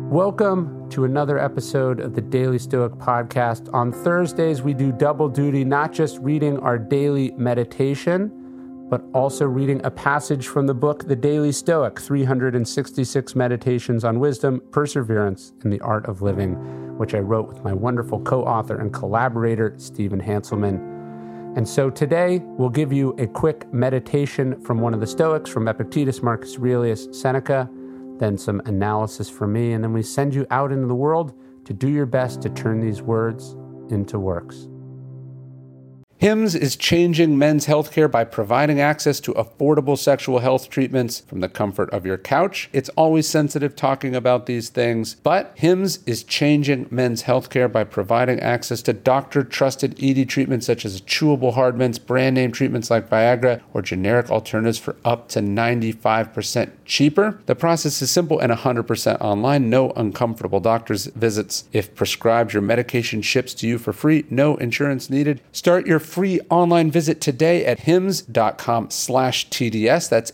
Welcome to another episode of the Daily Stoic Podcast. On Thursdays, we do double duty, not just reading our daily meditation, but also reading a passage from the book, The Daily Stoic, 366 Meditations on Wisdom, Perseverance, and the Art of Living, which I wrote with my wonderful co-author and collaborator, Stephen Hanselman. And so today, we'll give you a quick meditation from one of the Stoics, from Epictetus, Marcus Aurelius, Seneca, then some analysis from me, and then we send you out into the world to do your best to turn these words into works. HIMSS is changing men's healthcare by providing access to affordable sexual health treatments from the comfort of your couch. It's always sensitive talking about these things, but HIMSS is changing men's healthcare by providing access to doctor-trusted ED treatments such as chewable hard mints, brand name treatments like Viagra, or generic alternatives for up to 95% cheaper. The process is simple and 100% online. No uncomfortable doctor's visits. If prescribed, your medication ships to you for free. No insurance needed. Start your free online visit today at hims.com/TDS. That's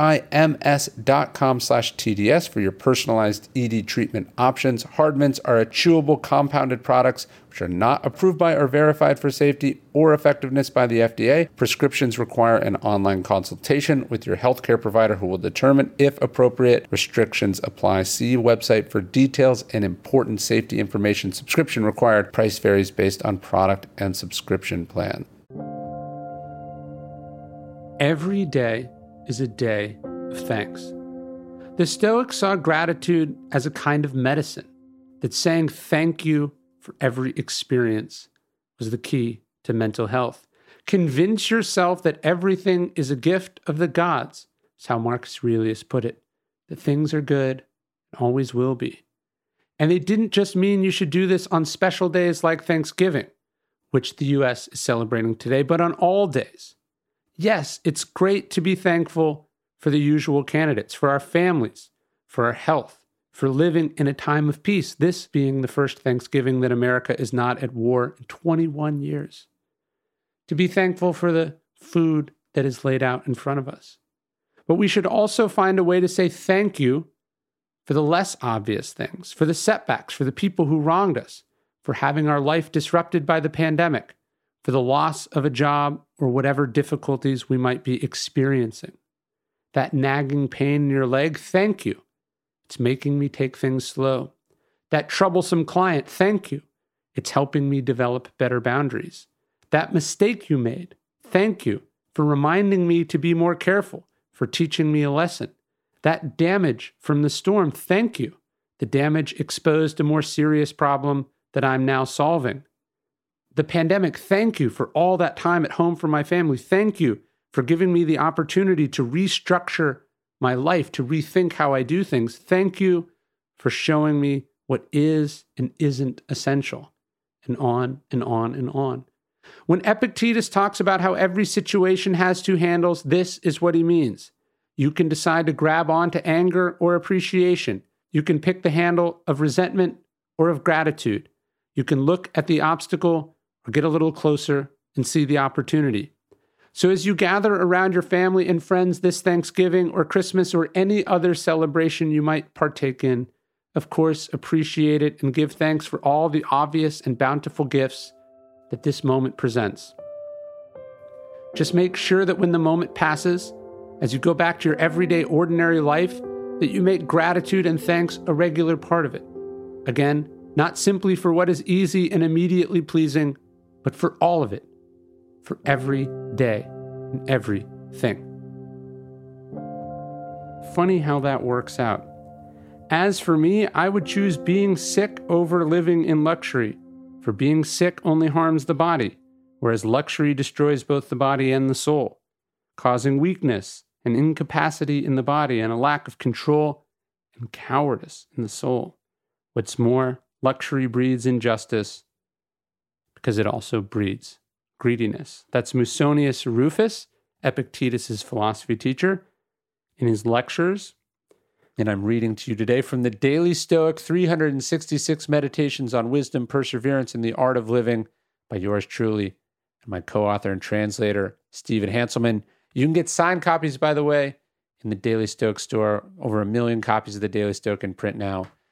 HIMS.com/TDS for your personalized ED treatment options. Hard mints are chewable compounded products which are not approved by or verified for safety or effectiveness by the FDA. Prescriptions require an online consultation with your healthcare provider who will determine if appropriate. Restrictions apply. See website for details and important safety information. Subscription required. Price varies based on product and subscription plan. Every day is a day of thanks. The Stoics saw gratitude as a kind of medicine, that saying thank you for every experience was the key to mental health. Convince yourself that everything is a gift of the gods. That's how Marcus Aurelius put it, that things are good and always will be. And they didn't just mean you should do this on special days like Thanksgiving, which the U.S. is celebrating today, but on all days. Yes, it's great to be thankful for the usual candidates, for our families, for our health, for living in a time of peace, this being the first Thanksgiving that America is not at war in 21 years. To be thankful for the food that is laid out in front of us. But we should also find a way to say thank you for the less obvious things, for the setbacks, for the people who wronged us, for having our life disrupted by the pandemic, for the loss of a job or whatever difficulties we might be experiencing. That nagging pain in your leg, thank you. It's making me take things slow. That troublesome client, thank you. It's helping me develop better boundaries. That mistake you made, thank you for reminding me to be more careful, for teaching me a lesson. That damage from the storm, thank you. The damage exposed a more serious problem that I'm now solving. The pandemic, thank you for all that time at home for my family. Thank you for giving me the opportunity to restructure my life, to rethink how I do things. Thank you for showing me what is and isn't essential, and on and on and on. When Epictetus talks about how every situation has two handles, this is what he means. You can decide to grab on to anger or appreciation. You can pick the handle of resentment or of gratitude. You can look at the obstacle or get a little closer and see the opportunity. So as you gather around your family and friends this Thanksgiving or Christmas or any other celebration you might partake in, of course, appreciate it and give thanks for all the obvious and bountiful gifts that this moment presents. Just make sure that when the moment passes, as you go back to your everyday ordinary life, that you make gratitude and thanks a regular part of it. Again, not simply for what is easy and immediately pleasing, but for all of it. For every day and everything. Funny how that works out. As for me, I would choose being sick over living in luxury, for being sick only harms the body, whereas luxury destroys both the body and the soul, causing weakness and incapacity in the body and a lack of control and cowardice in the soul. What's more, luxury breeds injustice because it also breeds greediness. That's Musonius Rufus, Epictetus' philosophy teacher, in his lectures. And I'm reading to you today from the Daily Stoic, 366 Meditations on Wisdom, Perseverance, and the Art of Living by yours truly and my co-author and translator, Stephen Hanselman. You can get signed copies, by the way, in the Daily Stoic store. Over 1 million copies of the Daily Stoic in print now.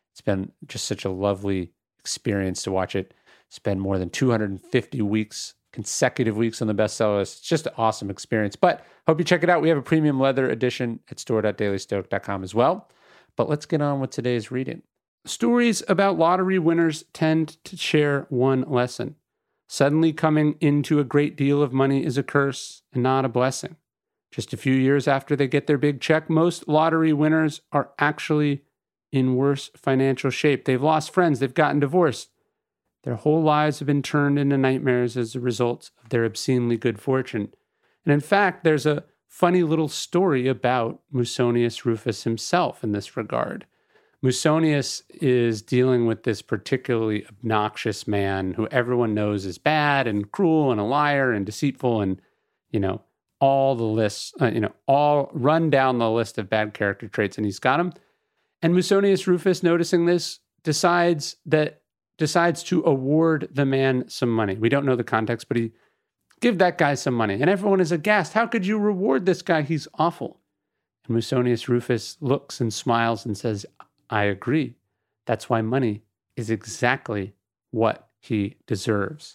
It's been just such a lovely experience to watch it spend more than 250 consecutive weeks on the bestseller list. It's just an awesome experience. But hope you check it out. We have a premium leather edition at store.dailystoic.com as well. But let's get on with today's reading. Stories about lottery winners tend to share one lesson. Suddenly coming into a great deal of money is a curse and not a blessing. Just a few years after they get their big check, most lottery winners are actually in worse financial shape. They've lost friends. They've gotten divorced. Their whole lives have been turned into nightmares as a result of their obscenely good fortune. And in fact, there's a funny little story about Musonius Rufus himself in this regard. Musonius is dealing with this particularly obnoxious man who everyone knows is bad and cruel and a liar and deceitful and, all the lists, all run down the list of bad character traits, and he's got them. And Musonius Rufus, noticing this, decides to award the man some money. We don't know the context, but he give that guy some money. And everyone is aghast. How could you reward this guy? He's awful. And Musonius Rufus looks and smiles and says, I agree. That's why money is exactly what he deserves.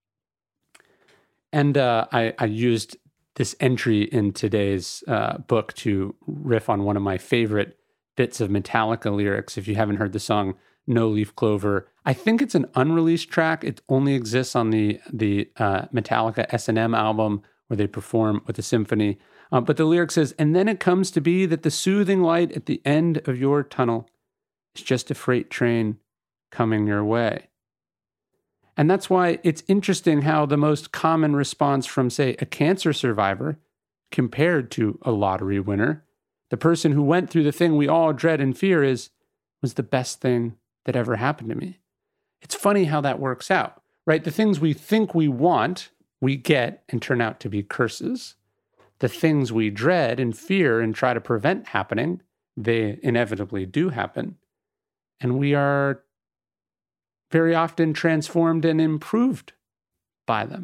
And I used this entry in today's book to riff on one of my favorite bits of Metallica lyrics. If you haven't heard the song No Leaf Clover, I think it's an unreleased track. It only exists on the Metallica S&M album where they perform with a symphony. But the lyric says, and then it comes to be that the soothing light at the end of your tunnel is just a freight train coming your way. And that's why it's interesting how the most common response from, say, a cancer survivor compared to a lottery winner, the person who went through the thing we all dread and fear was the best thing that ever happened to me. It's funny how that works out, right? The things we think we want, we get and turn out to be curses. The things we dread and fear and try to prevent happening, they inevitably do happen. And we are very often transformed and improved by them.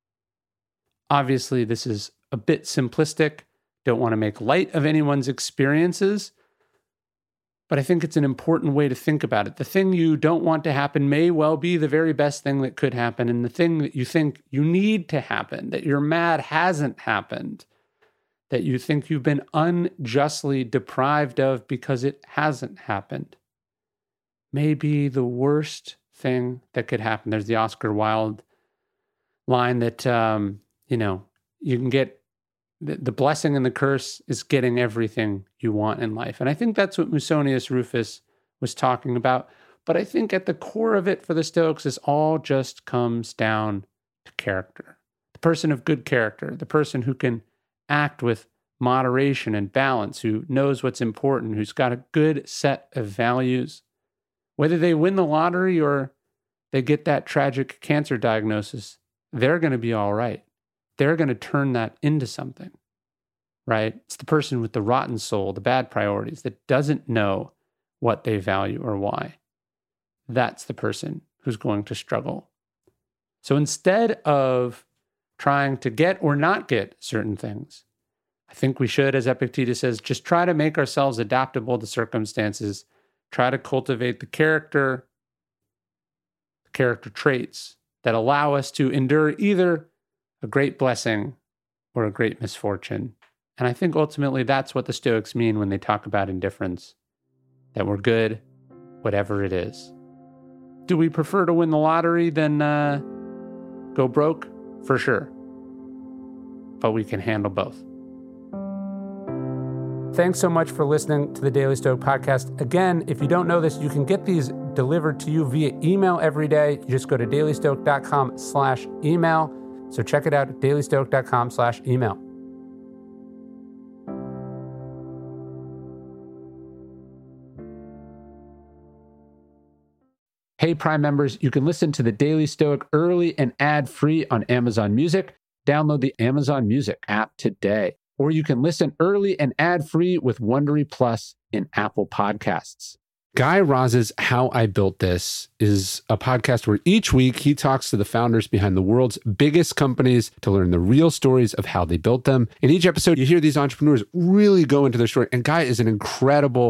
Obviously, this is a bit simplistic. Don't want to make light of anyone's experiences, but I think it's an important way to think about it. The thing you don't want to happen may well be the very best thing that could happen, and the thing that you think you need to happen, that you're mad hasn't happened, that you think you've been unjustly deprived of because it hasn't happened, may be the worst thing that could happen. There's the Oscar Wilde line that, you can get the blessing and the curse is getting everything you want in life. And I think that's what Musonius Rufus was talking about. But I think at the core of it for the Stoics, this all just comes down to character. The person of good character, the person who can act with moderation and balance, who knows what's important, who's got a good set of values. Whether they win the lottery or they get that tragic cancer diagnosis, they're going to be all right. They're going to turn that into something, right? It's the person with the rotten soul, the bad priorities, that doesn't know what they value or why. That's the person who's going to struggle. So instead of trying to get or not get certain things, I think we should, as Epictetus says, just try to make ourselves adaptable to circumstances, try to cultivate the character traits that allow us to endure either a great blessing or a great misfortune. And I think ultimately that's what the Stoics mean when they talk about indifference, that we're good, whatever it is. Do we prefer to win the lottery than go broke? For sure. But we can handle both. Thanks so much for listening to the Daily Stoic Podcast. Again, if you don't know this, you can get these delivered to you via email every day. You just go to dailystoic.com/email. So check it out at dailystoic.com/email. Hey, Prime members, you can listen to the Daily Stoic early and ad-free on Amazon Music. Download the Amazon Music app today. Or you can listen early and ad-free with Wondery Plus in Apple Podcasts. Guy Raz's How I Built This is a podcast where each week he talks to the founders behind the world's biggest companies to learn the real stories of how they built them. In each episode, you hear these entrepreneurs really go into their story. And Guy is an incredible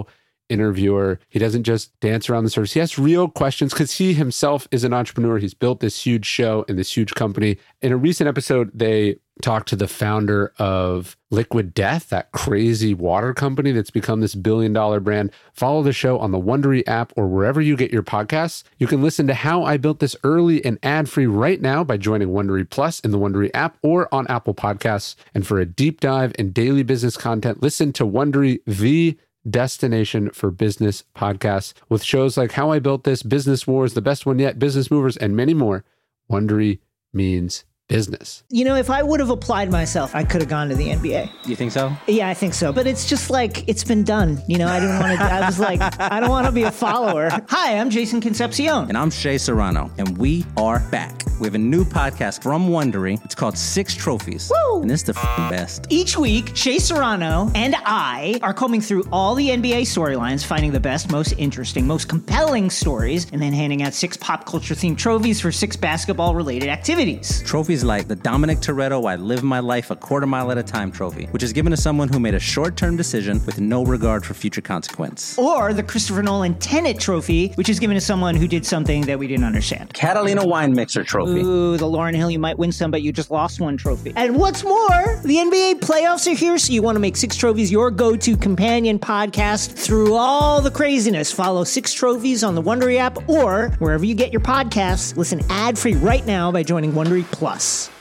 interviewer. He doesn't just dance around the surface. He asks real questions because he himself is an entrepreneur. He's built this huge show and this huge company. In a recent episode, they talked to the founder of Liquid Death, that crazy water company that's become this billion-dollar brand. Follow the show on the Wondery app or wherever you get your podcasts. You can listen to How I Built This early and ad-free right now by joining Wondery Plus in the Wondery app or on Apple Podcasts. And for a deep dive in daily business content, listen to Wondery, the destination for business podcasts, with shows like How I Built This, Business Wars, The Best One Yet, Business Movers, and many more. Wondery means business. You know, if I would have applied myself, I could have gone to the NBA. You think so? Yeah, I think so. But it's just like, it's been done. You know, I didn't want to, I was like, I don't want to be a follower. Hi, I'm Jason Concepcion. And I'm Shea Serrano. And we are back. We have a new podcast from Wondery. It's called Six Trophies. Woo! And it's the best. Each week, Shea Serrano and I are combing through all the NBA storylines, finding the best, most interesting, most compelling stories, and then handing out 6 pop culture themed trophies for 6 basketball-related activities. Trophies like the Dominic Toretto I Live My Life a Quarter Mile at a Time trophy, which is given to someone who made a short-term decision with no regard for future consequence. Or the Christopher Nolan Tenet trophy, which is given to someone who did something that we didn't understand. Catalina Wine Mixer trophy. Ooh, the Lauryn Hill You Might Win Some, But You Just Lost One trophy. And what's more, the NBA playoffs are here, so you want to make 6 Trophies your go-to companion podcast through all the craziness. Follow 6 Trophies on the Wondery app or wherever you get your podcasts. Listen ad-free right now by joining Wondery Plus.